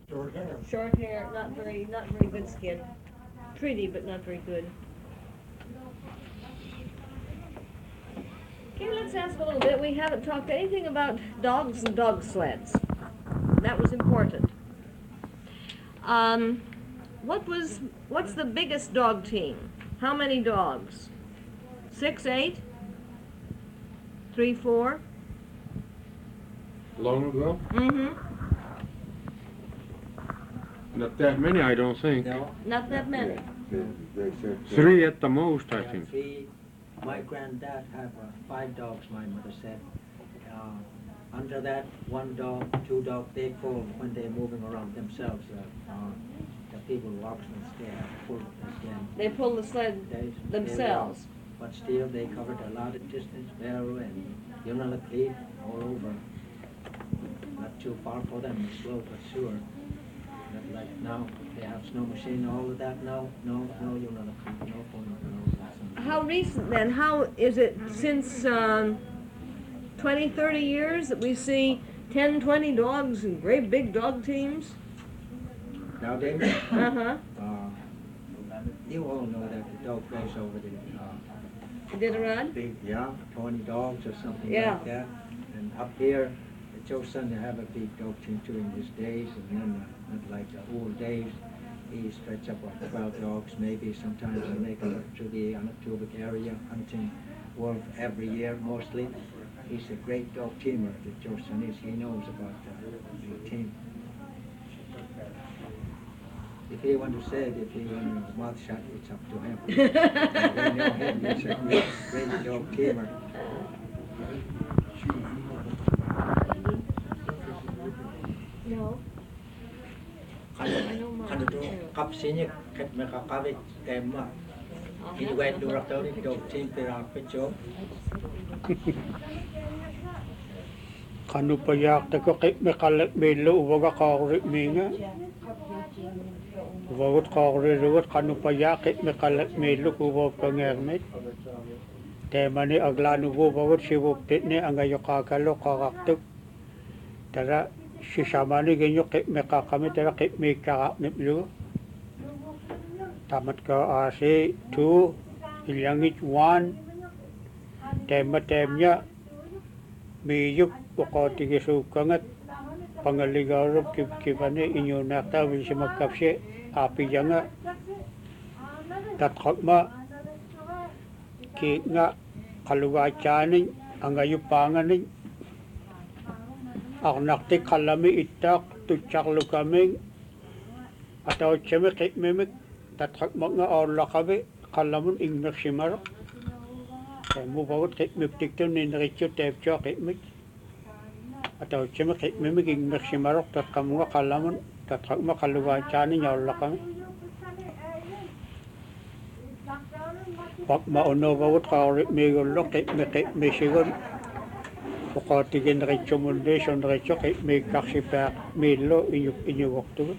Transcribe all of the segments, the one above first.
Short hair. Short hair, not very good skin. Pretty, but not very good. Okay, let's ask a little bit. We haven't talked anything about dogs and dog sleds. That was important. Um, what's the biggest dog team? How many dogs? 6, 8? 3, 4? Long ago? Mm-hmm. Not that many, I don't think. No, Not that many. They said. Three at the most, I yeah, think. three. My granddad had 5 dogs, my mother said. Under that, 1 dog, 2 dogs, they pull when they're moving around themselves. The people who oxen they pull the sled. They pull the sled They themselves. walk. But still, they covered a lot of distance, Barrow and Unalakleet, all over. Not too far for them, slow but sure. Not like now, they have snow machine, all of that. No, Unalakleet, no point, no. How recent then? How is it since 20, 30 years that we see 10, 20 dogs and great big dog teams? Now they, Uh-huh. you all know that the dog race over the Iditarod? big, 20 dogs or something Yeah. like that. And up here, Joe son have a big dog team too in his days, and then not like the old days. He stretch up about 12 dogs, maybe sometimes they make it up to the Anatobic area, hunting wolf every year mostly. He's a great dog teamer, the Joe son is. He knows about the team. If he want to say it, if he want a mouth shut, it's up to him. We know him, he's a great dog tamer. No. Ano to, kapsinya, kat makakabit, kaya ma. Inuwet lurak daw ni dog team, pero kapit jo. Kanu payak ta ko kay mekalat melo uwaga kawri minga. Uwagot kawri ruwat kanu payak kay mekalat melo uwaw pangermet. Tema ni aglanu uwagot siwop pitne angayo kakalo kakaktuk. Tara sisamani ganyo kay mekakami tara kay mekakak niplo. Tamat ka ase 2 ilangit 1. Tema temnya miyup wakati sukangat pangaligarap kipkipane inyo nakta wisi magkapsi api janga tatkakma ki nga kalugachanin angayupanganin aknakti kalami itak tutsak lukaming ataw tseme kipmimik tatkakma nga orla kami kalamun ingnak simarok mu bawat kipmip tikton ninrityo tepcho kipmik atau cuma kayak memang ingin simarok tak kamu kalamun tak kamu kalau wacana nyala kami pak mau no bawat kau megolok kayak mesigon pokok tiga ngereco munde son ngereco kayak megak siapa melo inyu waktu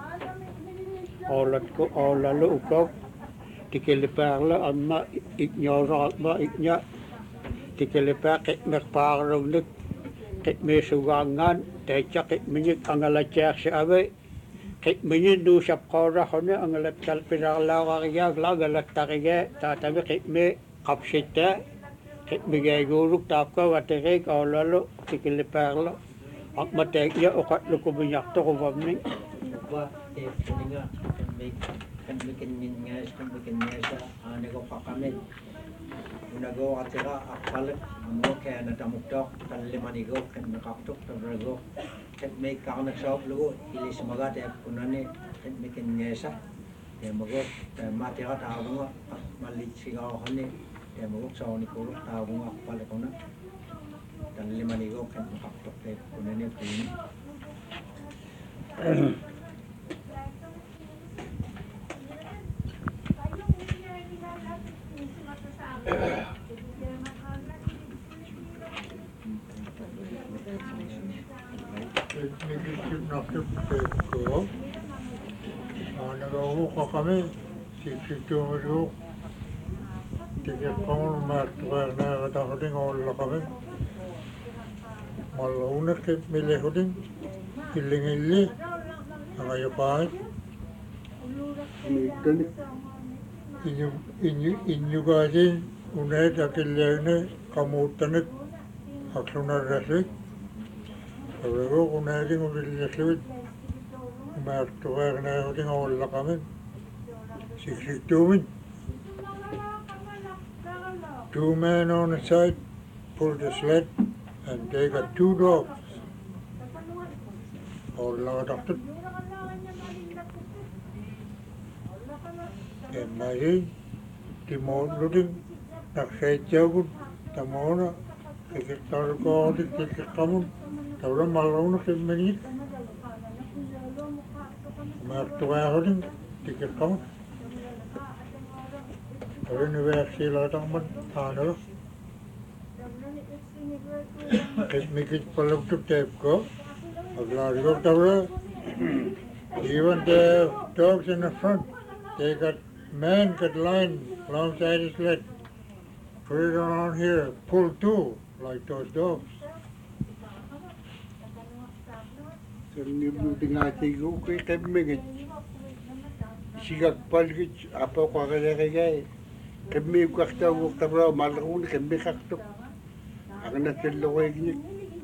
olat ko olalu ukau dikeliparla amma ignorant ma ignya dikelipar kayak merparong nek kay may sugangan, techa kay minyik ang alatyak si abe, kay minyik do siya kora hone ang alatkal pinakalaw kagya, alat takigya, tatabi kay may kapsita, kay bigay guruk tapka, watikay, kaulalo, tikiliparlo, ang matekya, ukat lukuminyak to kumamning. Ba, kuninga, kan bikin ngayas sa nego kakamit. Unago atira akpalit mo kaya natamuktok kan limanigo kan nakaktok tabrago kan may kakana sa lugo ilis magat ya kunane kan bikin ngesa ya mago matira tawo malit sigaw hane ya mago sa ni ko tawo akpalit ko na kan limanigo kan nakaktok ya kunane kun Nakip ko. Nagawa kami. Sisityo tiga kamu matwa na katahuting all kami. Malaunas kay milehuding ilingili. Angayapay, Mitani. Inyugasin, unet akilene, kamutanet, aksunarasik. Tabrego, unetin ulilaswit, umartuwag na uting awala kami. 62 men. 2 men on the side, pulled the sled, and they got 2 dogs. All lot of it. And my Timon looking, Nakshajagun, Tamona, Tikitarko, Tikikamun, Tavra Malona, Kimini, Martuahodin, Tikikamun. University Lataman, Tana. Make it pull up to tape go. Even the dogs in the front, they got men got line alongside his leg. Put it around here, pull too, like those dogs. Sarni buting ati ko kay kemigit. Sigag palgit apa ko kagay. Kemi ko kakta ko tabra malakun kemi kakto. Ang natillo ko ignik.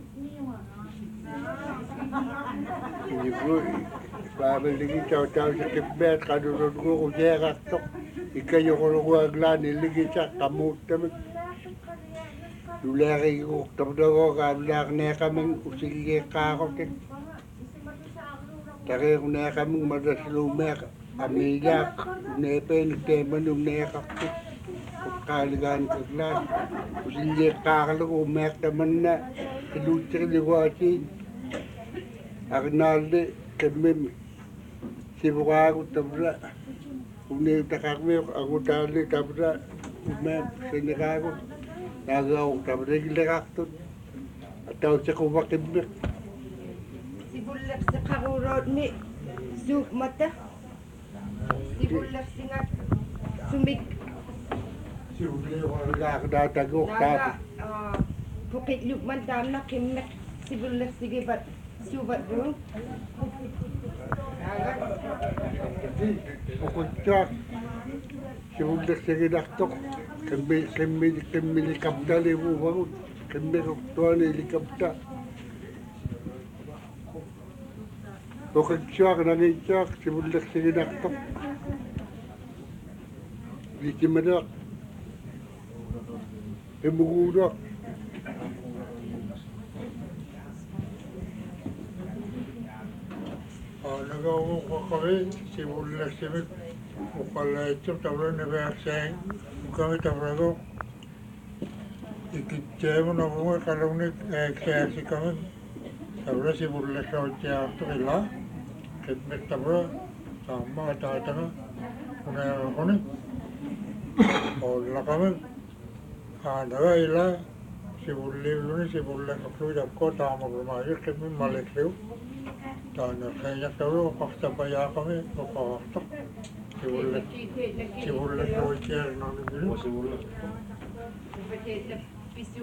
Ini ko babeligi taw sa kibet kadurod ko kaya kakto. Ikayo ko aglan iligi sa kamot tamet. Dulari ko tabra ko kablak na kaming usige ka ko kin. Tare ko na kaming madaslumek amiyak nepen teman nekakto. Kaligan kaglan. Usige kakalo ko mek taman na ilutri liwatin. Agnalde kemim sibukago tabla. Uni takakme ako tali tabla. Umem sinikago. Nagaw tabla gilakto. Ataw sa kumakimik. Sibulak sa karurod ni Zuk mata. Sibulak singat sumik Sibuli ko nagkakadatago. naga pukit lukman dam na kimmek sibulak sige bat subat dulu. Naga Ukutsak. Sibulak sige daktok. Kemi likapta libu bangun. Kemi kuktuan likapta. Ukutsak nangitsak. Sibulak sige daktok. Likimadak. Imugudak. Nagawa ko kami, simula simit, ukala ito, tabla na berseng, kami tabla ko. Ikitse mo na mga kalawin eksesi kami. Tabla simula sa otya ito ila. Kitmet tabla, sama atata na. Kuna ako ni. Ola kami. Naga ila, simula kakluid ako, tama kumayo, kitmet malitliw. Tana kaya tahu fakta paya kami fakta sibulan ko chair nang dulu pisu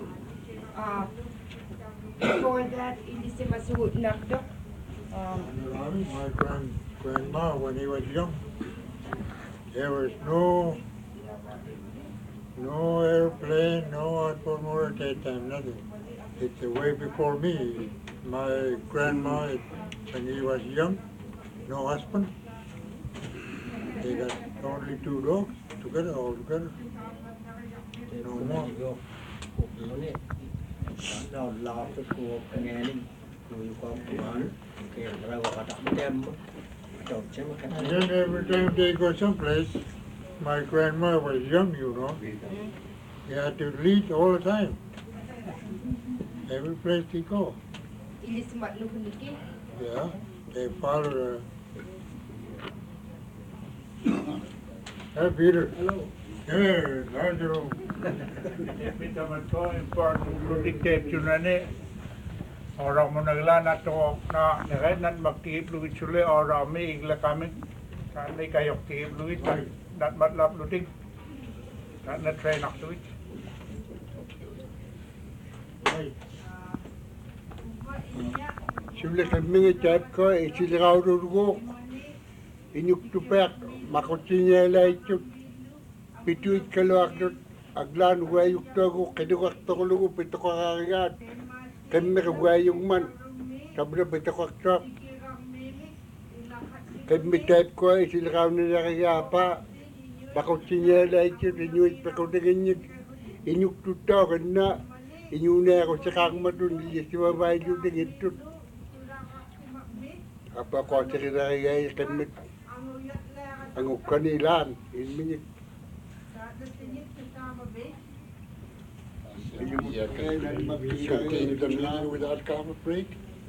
before that ini si masud nakdok my grandma when he was young there was no airplane, no automobile at that time, nothing. It's way before me. My grandma, when he was young, no husband. They got only 2 dogs all together. No more. Nó lo cái cuộc nghe đi, người con của kêu ra gọi đặt đem trộn xem cái And then every time they go someplace, my grandma was young, you know. They had to lead all the time. Every place they go. ini semat lu kuniki Yeah, they follow Hey, Peter. Hello. Hey, Andrew. Kita mato important dictate junane orang menagla na to na negai nan makip lu chule orang me igla kami kan nei kayok tip lu dat matlap luting na train nak tu Hey. Sulle kemmenge tapko isilraudurgo. Inuktupek makotinyelaitut. Pituit kaluakdut aglan huayuktogo kedukaktorlugu pitokaragat. Kemmer huayungman. Sabda pitokaktok. Kemmi tapko isilraunilariapa. Makotinyelaitut inuit pakotiginyik. Inuktuttogenna. Inyunero sakangmatun yesiwabailutagitut. Apa kotirirarigay kemmit. Ang ukanilan. Inminyik. You continue the meeting without coffee break?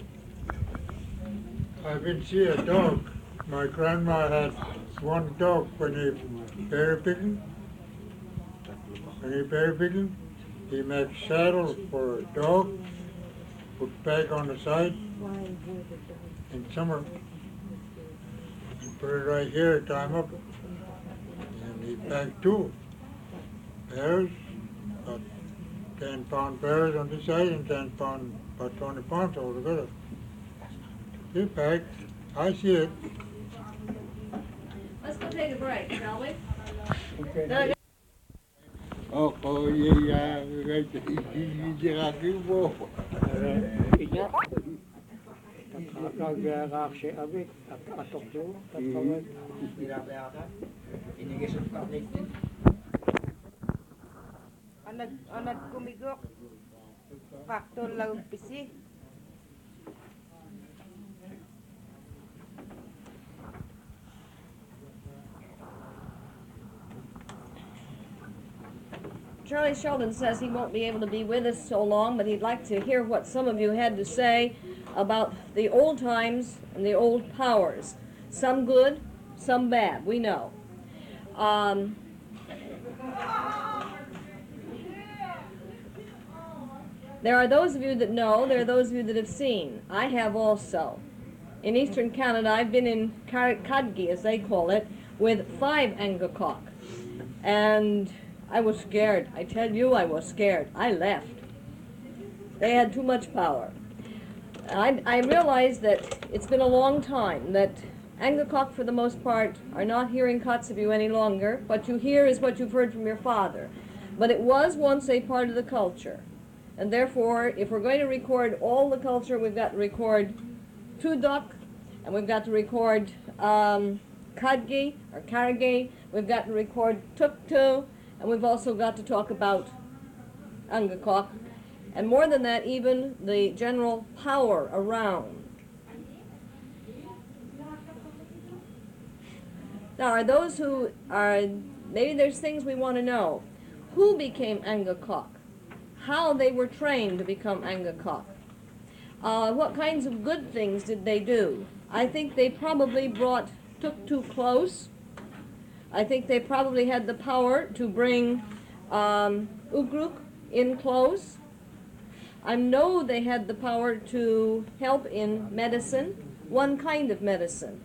I've been see a dog. My grandma had one dog when he berry picking. When he berry picking, he made saddle for a dog, put bag on the side. In summer, he put it right here, tie him up. And he packed two bears, about 10-pound bears on this side and 10-pound, about 20 pounds altogether. He packed, I see it. Let's go take a break, shall we? Okay. Oh, yeah, mo. Inya. Nag-reaksi abit at atok do. Inigisot ka ulit din. Anad kumigok. Faktor lang pisi. Charlie Sheldon says he won't be able to be with us so long, but he'd like to hear what some of you had to say about the old times and the old powers. Some good, some bad, we know. There are those of you that know, there are those of you that have seen. I have also. In eastern Canada, I've been in Kadgi, as they call it, with 5 Angakok. And I was scared. I tell you, I was scared. I left. They had too much power. I realized that it's been a long time, that Angakok, for the most part, are not hearing Kotzebue any longer. What you hear is what you've heard from your father. But it was once a part of the culture. And therefore, if we're going to record all the culture, we've got to record Tudok, and we've got to record Kadgi, or Karagi, we've got to record Tuktu, and we've also got to talk about Angakok, and more than that, even the general power around. Now, are those who are, maybe there's things we want to know. Who became Angakok? How they were trained to become Angakok? What kinds of good things did they do? I think they probably brought Tuktu close. I think they probably had the power to bring Ugruk in close. I know they had the power to help in medicine, one kind of medicine.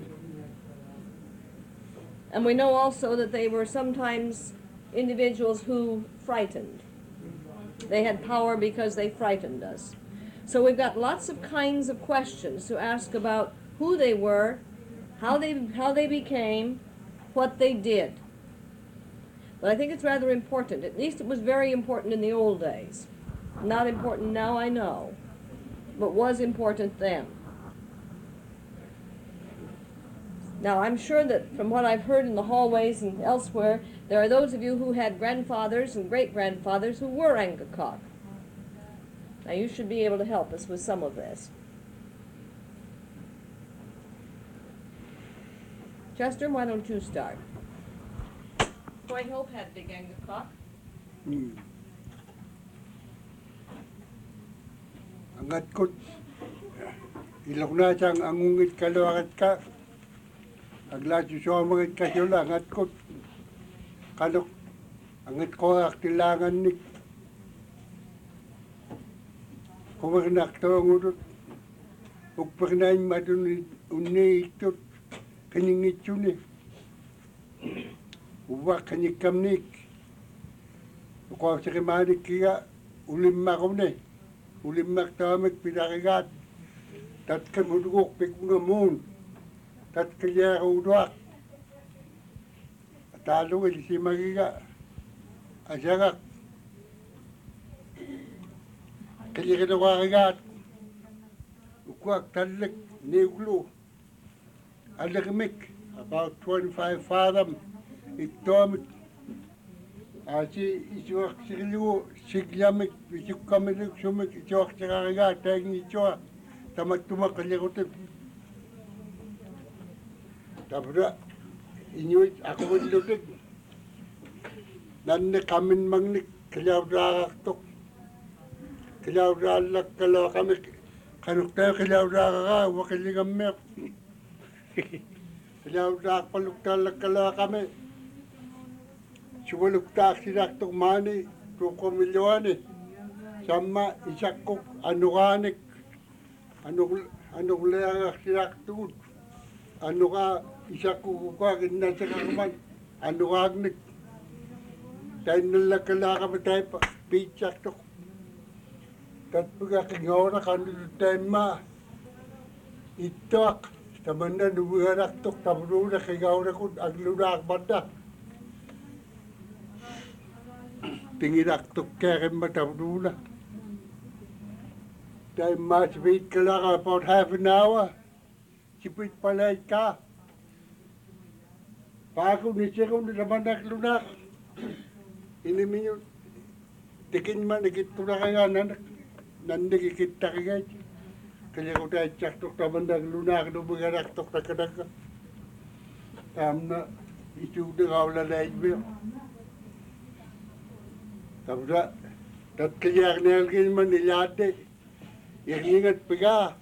And we know also that they were sometimes individuals who frightened. They had power because they frightened us. So we've got lots of kinds of questions to ask about who they were, how they became, what they did. But I think it's rather important. At least it was very important in the old days. Not important now, I know, but was important then. Now, I'm sure that from what I've heard in the hallways and elsewhere, there are those of you who had grandfathers and great-grandfathers who were Angakok. Now, you should be able to help us with some of this. Chester, why don't you start? Boy Hope had big Angakok. Angat ko. Ilok na siyang angungit kaluakat ka. Agla susomangit ka sila, angat ko. Kanok, angat ko aktilangan ni. Kumaknak to ang urot. Ugpagnain matun unni itot. Kaningit yun eh. Uwak kanikamnik. Ukaw sa kimanik kaya ulim makom na eh. Ulim maktamik pinakagat. tat ka mudugok pikung moon, tat ka ya udwak. Talo si magiga, asagak. Kaya ka nawakigat, ukwak talik, niglu, alakmik, about 25 fathom, itomit. Asi isuak sikliu, sigyamik, isukamilik, sumik, isuak sakakigat, tayang isuak, tamat tumak kalikutin. Tapos, inuit ako malutig. Nanne kamin magnik, kalaw rakaktok. Kalaw ralak, kalaw kami, kanuk tayo kalaw rakaka, wakiligam mek. Kalaw rak paluktalak kalaw kami. Sumaluktak sinaktok mani, tuko milyoni. Sama isakok anukanik, anuk leyangak sinaktud. Anuka isakok kukakin nasa kakaman, anukagnik. Tayo nalakala kami tayo pa, pitsak tok. Katpag aking kanil tayo ma, itak, tamanda nubuharak tok, tamruna kagawra ko, aglunak banda. Tinginak tok kaya matamruna. Tayo ma, sipit ka lang about half an hour. Sipit pala ka. Pako ni siya kung naman naglunak. Ini yun. Tikin man, nagkito na kaya nandikikita kaya. Kaya ko tayo tsak-tok naman naglunak, nubugarak-tok na kadagka. Na, isuda ka wala na mo. Tapos na, tat kaya kinalagin man nilate. Ingat piga.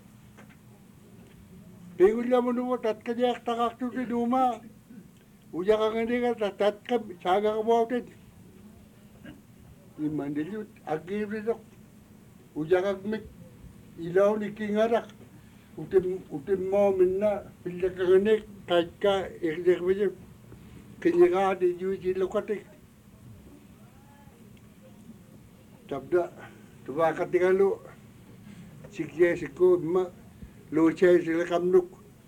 Pingul naman mo, tat kaya takak to sinuma. Uya ka nga nga, tat ka, saga ka mo atin. Imandilut, agiridok. Uya ka gmik, ilaw ni kingarak. Utim mo minna, pila ka nganik, kahit ka, ikdik mo yun. Kanya ka, di yun silukatik. Tabda, tubakat di ka lo. Sikye, sikod, ma, lo siya sila kamnuk.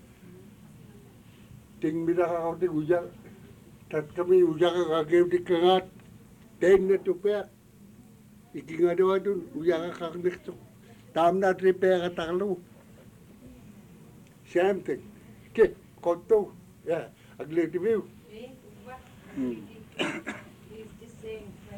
Ting mina ka kautik uya. Tat kami uya ka kagim di kangat. Ten na tupeak. Iki nga daw dun, uya ka kaknikto. Tam na tripeak ka taklo. Same thing. Okay, konto. Yeah, agliti view. He's just saying when,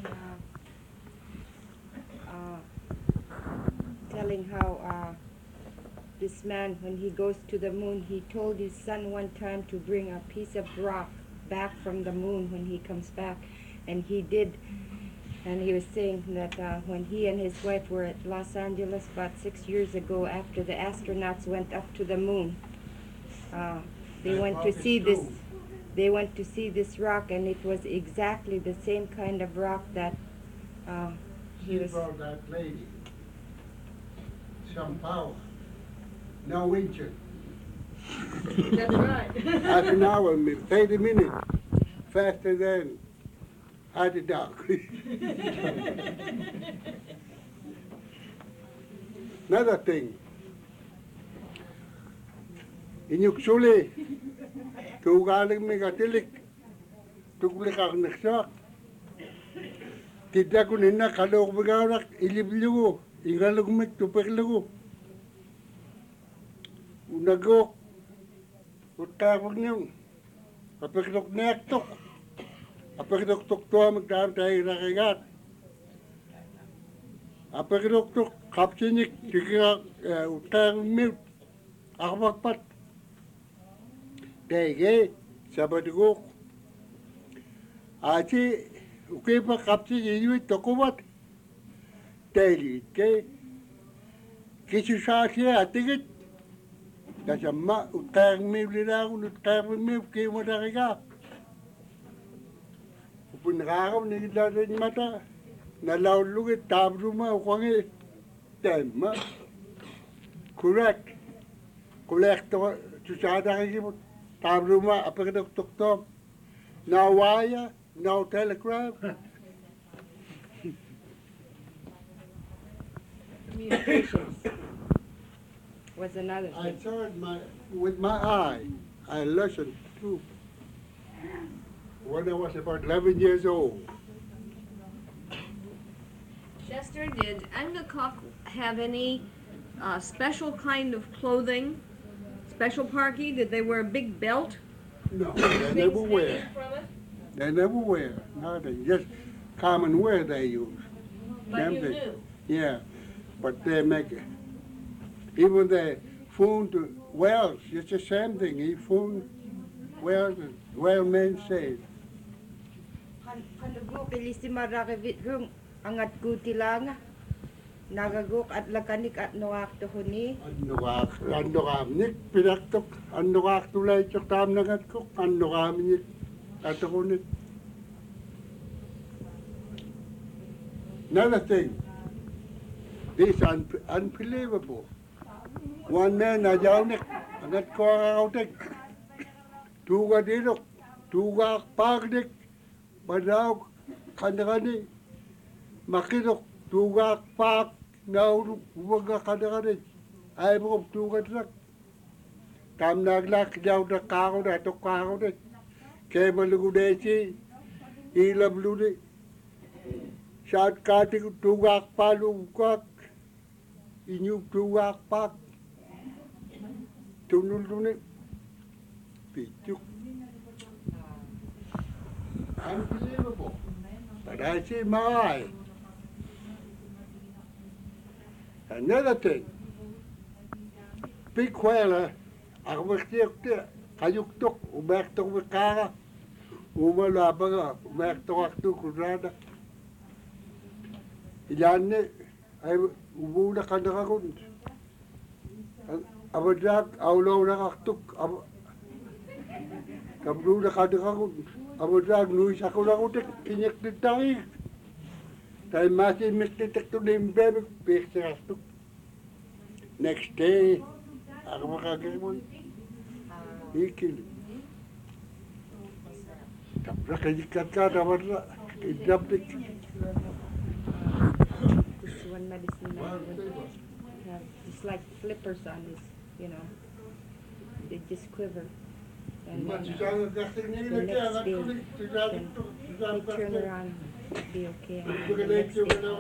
telling how this man, when he goes to the moon, he told his son one time to bring a piece of rock back from the moon when he comes back, and he did. And he was saying that when he and his wife were at Los Angeles about 6 years ago, after the astronauts went up to the moon, they went to see this. They went to see this rock, and it was exactly the same kind of rock that he was. Brought that lady some power. No winter. That's right. Half an hour, 30 minutes. Faster than had a dog. Another thing. Inyuksuli. Tugaling may katilik. Tugulik ako naksak. Tidak ko nina kalok bagawak. Iliblugo. Ingalog may tupaklugo. Unagok. Utawag niyong. Kapagdok nektok. Kapagdok tukto magdaan tayo nakagat. Kapagdok tuk kapsinik. Tiga utawag mute. Ako magpat. Dege. Sabadugok. Aci. Ukay pa kapsinik. Inuit tokumat. Daily. Okay. Kisu siya atigit. Kasama, utang mi nila ako, utang mi, kayo mo na kaya. Upun nakakaw, nila rin mata. Nalaulugit, tabruma, ukwangi. Tema. Correct. Correct, susada kayo mo. Tabruma, apagdok-tok-tok. No wire, no telegraph. Communications. was another I thing. saw it with my eye. I listened to when I was about 11 years old. Chester, did Angakok have any special kind of clothing? Special parky? Did they wear a big belt? No, they never wear. They never wear nothing. Just common wear they use. But Same you thing. knew. Yeah, but they make even the phone to Wells. It's the same thing. He phone Wells. Well, men say. Kanugo pilisima rakivit rung angat kutilanga. Nagagok at lakanik at noak to huni. Ano kamnik pinaktok. Ano tulay chok tam nagat ko. Ano kamnik ato ko ni. Another thing. This unbelievable. One man na jaunik. Angat ko kautik. Tuga dinok. Tuga pagdik. Badaw kanakani. Makidok. Tuga pak. Nauruk. Uwaga kanakani. Ay mo tuga trak. Tam naglak jaw na kako na. Ito kako na. Kaya malugudesi. Ilam luni. Saat kati ko tugak palugak. Inyuk tugak pak. Tunul luni. Pichuk. Unbelievable. But I see my eye. Another thing. Big whaler. Ako magtiyok kayuktok. Umertok makara. Umalaba nga. Umertok akto kunrada. Ilan ni. Ay umuna ka nakakun. Abadak. Aulaw nakaktok. Kamruna ka nakakun. Abadak. Nuis ako nakutik. Kinyak din tayo. Dahil masih mesti tekto na yung bebe. Peksa kastok. Next day. Ako makakimon. Ikil. Tapos kajikat ka naman na. Kidnapik. This one medicine man would have just like flippers on his, you know. They just quiver. And then they turn around, be okay. And then the next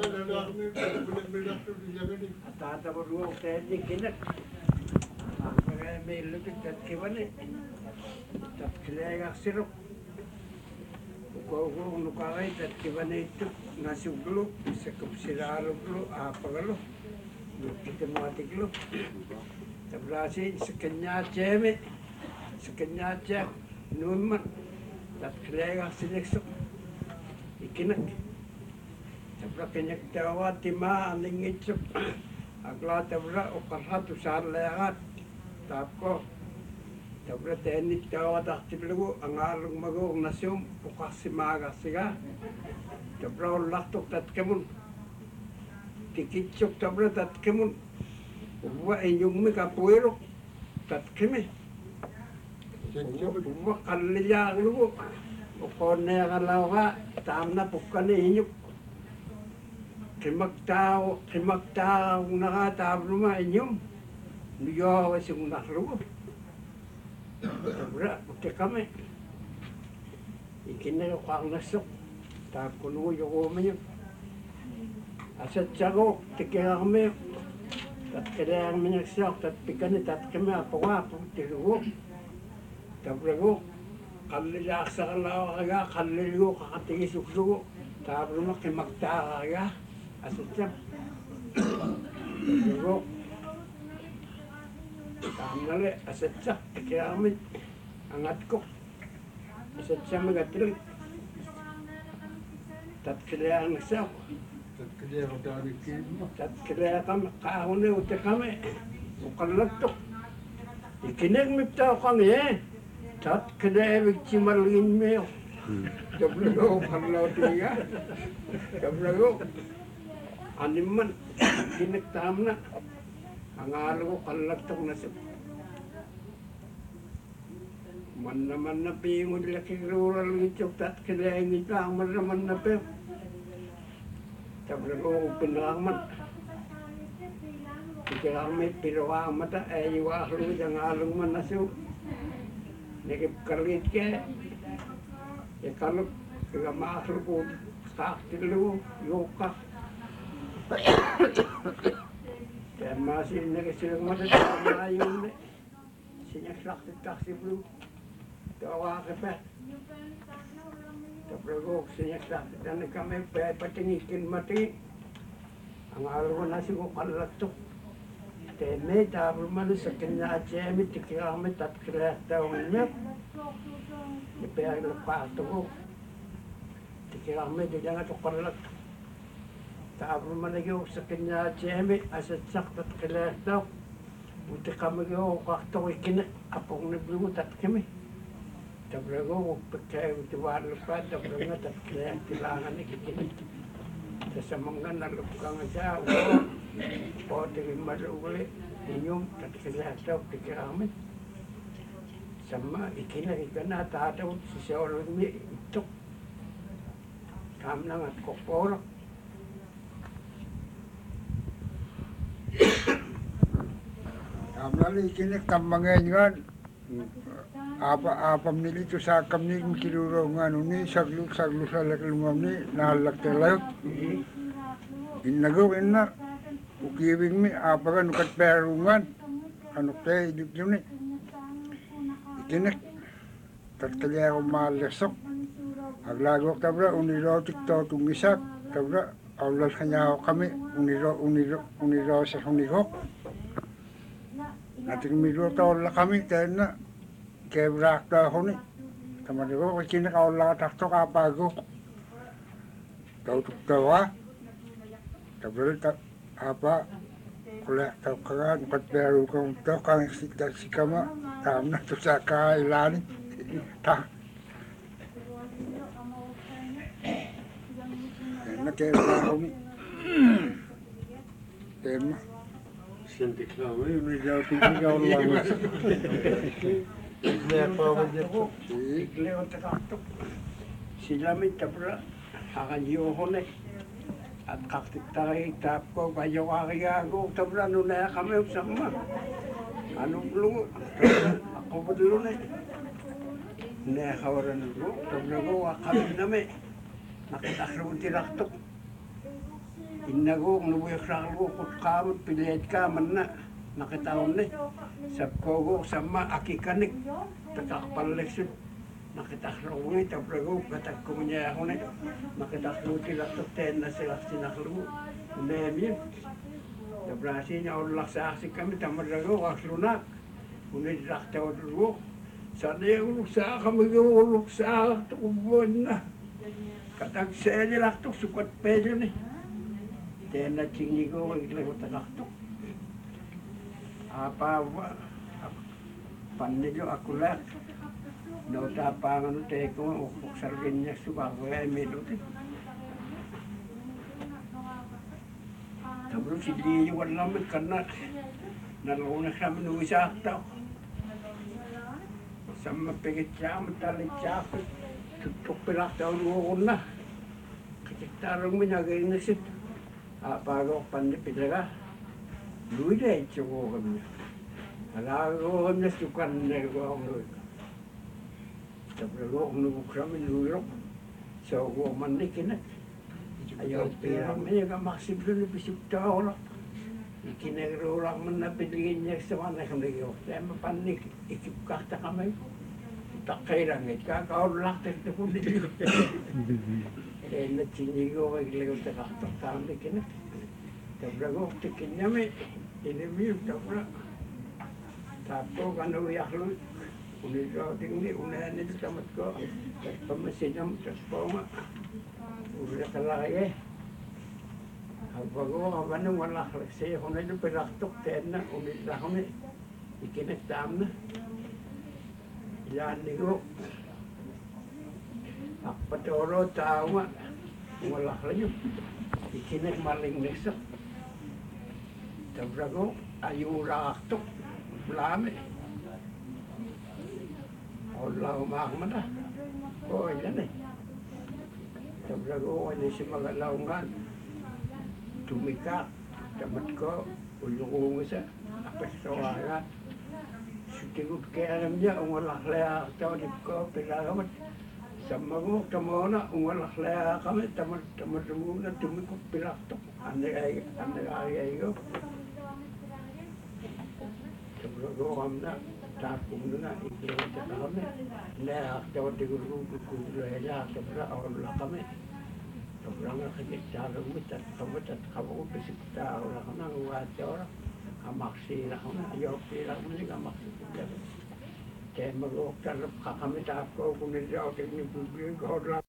day, Tatabaruo tayo di kinak. Mga may lupit at kiwan eh. Tap kilaya sirok. Ukawang nukaway at kiwan eh ito. Nasuglo, sa kapsilarog lo, apagalo. Kita mo atiglo. Tabrasi sa kanya cheme. Sa kanya cheme. Numan. Tap kilaya siniksok. Ikinak. Tabra kenyak tawa tima aning itsok. Agla tabra ukarhat usar lehat. Tapko. Tabra tenit tawa taktilugo ang along magong nasyum ukasimaga siga. Tabra ulaktok tatkemun. Tikitsok tabra tatkemun. Uwa inyong mi kapuero tatkeme. Uwa kalilya lugo. Ukone kalaw ka tamna pukane inyok. Kimagtao nakatablo ma inyong. Niyo kasi kung naklugo. Tabra, puti kami. Ikinayo kang nasok. Tapos yung umayon. Asat siyago, tikira kami. Tat kaya ang minagsak, tat pikani, tat kami apawapo, tilugo. Tabrago, kalilak sa kalawa kaya, kaliligo, kakatingis uklugo. Tapos mo kimagta kaya. Asat siya. Tabrago. Tamnali, asat siya, tikira kami. Angat ko. Asat siya magatilig. Tat kaya ang nasak. Tat kaya kami, kahuni uti kami. Ukalagtok. Ikinagmiptaw kami eh. Tat kaya bigsimalingin mo. Kablago, parlautiga. Kablago. Animan, kinagtam na. Ang alo ko kalagtok na siya. Man naman na pingon laki rural ngitsok tat kaya ngitang man naman na pe. Kablago ko pinakaman. Tikirame piroang mata aywa hlu jangalung manasu. Nekip kalit ke. Ya kalau kagama hlu ko saktilu yoka. Dan masih nekisilang mata ayun. Sinyak sakti taksi blu. Tawa kepe. Tapragok sinyak sakti dan kami patingikin mati. Ang alwa nasi ko kalatok. Teme tabur malu sakenya acemi tikirame tatkira tahunya. Dipayag lepas tuh. Tikirame di jangan tukarlat. Tabur malu yo sakenya acemi asat sak tatkira tahu. Buti kami yo kakto ikin apong niblu tatkimi. Tabrago pakai utiwar lepas tabrago tatkira tilangan ikin. Sesemangan nalukang aja. Oh, dengan malu boleh minum tapi kelihatan pikiran sama ikan ada seseorang ni itu kami nak kopor Kami ikan kambangan kan apa milih tu sakam ni kilurungan ni sagluk salak lungam ni nalak telak inago inna ukibing mi apa kan ukat perungan anu teh hidup ni ikinek terkaya ko malesok aglagok tabra uniro tikto tumisak tabra aulas kanya kami uniro sa hunihok nating miro tol kami tena kebrak ta honi tamadigo ikinek aula taktok apa go tau tawa tabra apa kuliah tahu kan empat baru kau tahu kan si kama tamna tu saka ilani tah nak kau tema Senti kami ini jauh tinggi kau lama Leo takatok sila may tabra akan yohone at kaktik tayo tap ko kayo kakigago tabra no na kami sama anong lungo ako ba dulo na na kawaran ko tabra ko kami nami nakitakro tiraktok inago nubuyak ko kut kamot pilit ka man na nakitaon ni sa kogo sama akikanik takakpaleksyon nakitakro nga tabrago katak ko niya ako na nakitakro tiraktok ten na sila sinaklo unamin tabrasi niya ulak sa aksik kami tamadrago kaklunak unay raktaw drugo sana yung uluk sa kami uluk sa tukubuan na katag sa niraktok sukat pedyo ni ten na chingigo iglego takaktok apa panilyo akulat no tapangan teko ukok sargenya subagoy melote tabro sili wala man kana naluna kami no isakta sama pegit jam tali chap tutok pelak taon na kitarong minagay na sit apa go pandipidaga luide chugo kami alago kami sukan nego ngoi tabro ngoi kami luiro so go manikin ayo pera mega maksib lu bisip taolo ikinegro lang man na piligin niya sa mga kamigo tema panik ikip kakta kami takay lang kakao laktek na po nilo na chinigo maglego takakta kami kina tabro tikin niya may inimiyo tabra tapo kano yaklo uniro tingni unahan nito tamat ko pamasinam taspo nga ura kalaya habago kabanong wala kalakse ako na yung piraktok tena unira ko na ikinagtam na ilan nigo akpatoro tao nga wala kalayo ikinagmaling nesa tabrago ayura aktok Lame. Allah umahamada. Oh, yan eh. Tabrago, ano si mga laungan. Tumika. Tamat ko. ulungusa apasawaya sutingut kealamnya ungalah tawdi ko pelamat samago tamona ungalah kami tamat muna tumiko pilaktok ande ay yo sebelum kamna tapung na ikut kami lah tawdi guru ya sebelum orang kami orang kerja cara kita kamu bersihta orang wajar kamaksi lah ayo pilih mesti kamaksi kayak mereka kami tak kau punya jauh ini publik kau